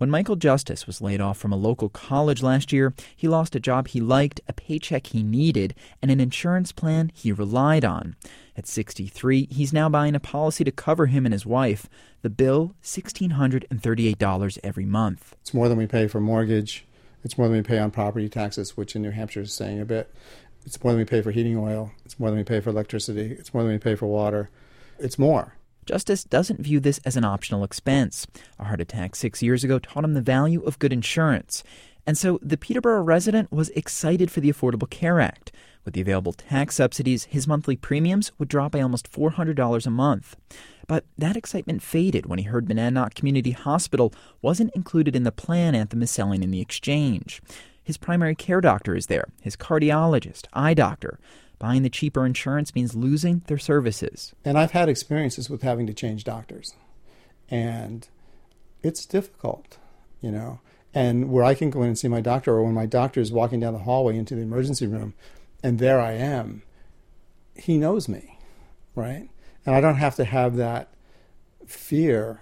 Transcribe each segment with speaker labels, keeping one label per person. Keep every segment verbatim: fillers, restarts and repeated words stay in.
Speaker 1: When Michael Justice was laid off from a local college last year, he lost a job he liked, a paycheck he needed, and an insurance plan he relied on. At sixty-three, he's now buying a policy to cover him and his wife. The bill, one thousand six hundred thirty-eight dollars every month.
Speaker 2: It's more than we pay for mortgage. It's more than we pay on property taxes, which in New Hampshire is saying a bit. It's more than we pay for heating oil. It's more than we pay for electricity. It's more than we pay for water. It's more.
Speaker 1: Justice doesn't view this as an optional expense. A heart attack six years ago taught him the value of good insurance. And so the Peterborough resident was excited for the Affordable Care Act. With the available tax subsidies, his monthly premiums would drop by almost four hundred dollars a month. But that excitement faded when he heard Monadnock Community Hospital wasn't included in the plan Anthem is selling in the exchange. His primary care doctor is there, his cardiologist, eye doctor. Buying the cheaper insurance means losing their services.
Speaker 2: And I've had experiences with having to change doctors. And it's difficult, you know. And where I can go in and see my doctor, or when my doctor is walking down the hallway into the emergency room, and there I am, he knows me, right? And I don't have to have that fear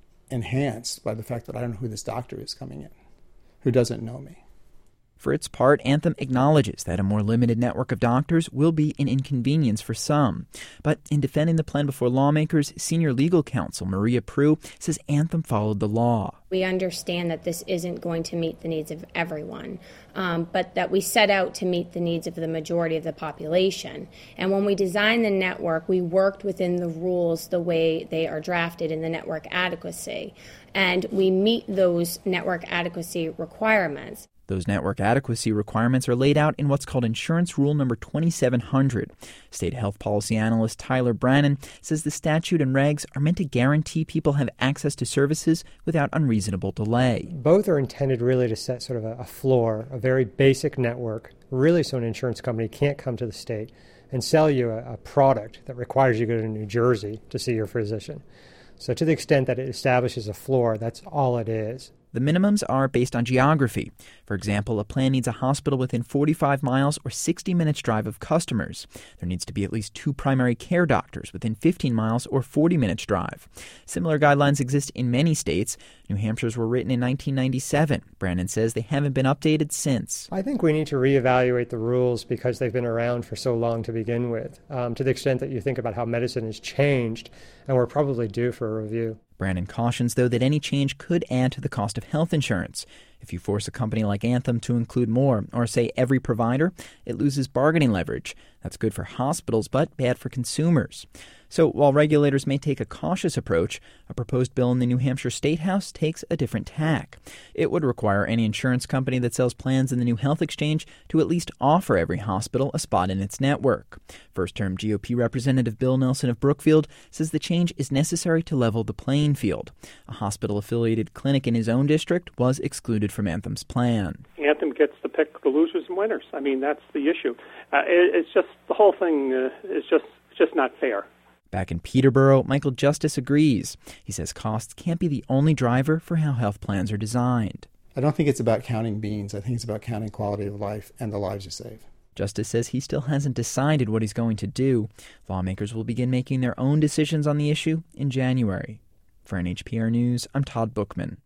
Speaker 2: enhanced by the fact that I don't know who this doctor is coming in, who doesn't know me.
Speaker 1: For its part, Anthem acknowledges that a more limited network of doctors will be an inconvenience for some. But in defending the plan before lawmakers, senior legal counsel Maria Prue says Anthem followed the law.
Speaker 3: We understand that this isn't going to meet the needs of everyone, um, but that we set out to meet the needs of the majority of the population. And when we designed the network, we worked within the rules the way they are drafted in the network adequacy. And we meet those network adequacy requirements.
Speaker 1: Those network adequacy requirements are laid out in what's called Insurance Rule Number twenty-seven hundred. State health policy analyst Tyler Brannon says the statute and regs are meant to guarantee people have access to services without unreasonable delay.
Speaker 4: Both are intended really to set sort of a, a floor, a very basic network, really so an insurance company can't come to the state and sell you a, a product that requires you to go to New Jersey to see your physician. So to the extent that it establishes a floor, that's all it is.
Speaker 1: The minimums are based on geography. For example, a plan needs a hospital within forty-five miles or sixty minutes drive of customers. There needs to be at least two primary care doctors within fifteen miles or forty minutes drive. Similar guidelines exist in many states. New Hampshire's were written in nineteen ninety-seven. Brannon says they haven't been updated since.
Speaker 4: I think we need to reevaluate the rules because they've been around for so long to begin with, um, to the extent that you think about how medicine has changed, and we're probably due for a review.
Speaker 1: Brannon cautions, though, that any change could add to the cost of health insurance. If you force a company like Anthem to include more, or say every provider, it loses bargaining leverage. That's good for hospitals, but bad for consumers. So while regulators may take a cautious approach, a proposed bill in the New Hampshire State House takes a different tack. It would require any insurance company that sells plans in the new health exchange to at least offer every hospital a spot in its network. First-term G O P Representative Bill Nelson of Brookfield says the change is necessary to level the playing field. A hospital-affiliated clinic in his own district was excluded from Anthem's plan.
Speaker 5: Anthem gets to pick the losers and winners. I mean, that's the issue. Uh, it, it's just, the whole thing uh, is just, just not fair.
Speaker 1: Back in Peterborough, Michael Justice agrees. He says costs can't be the only driver for how health plans are designed.
Speaker 2: I don't think it's about counting beans. I think it's about counting quality of life and the lives you save.
Speaker 1: Justice says he still hasn't decided what he's going to do. Lawmakers will begin making their own decisions on the issue in January. For N H P R News, I'm Todd Bookman.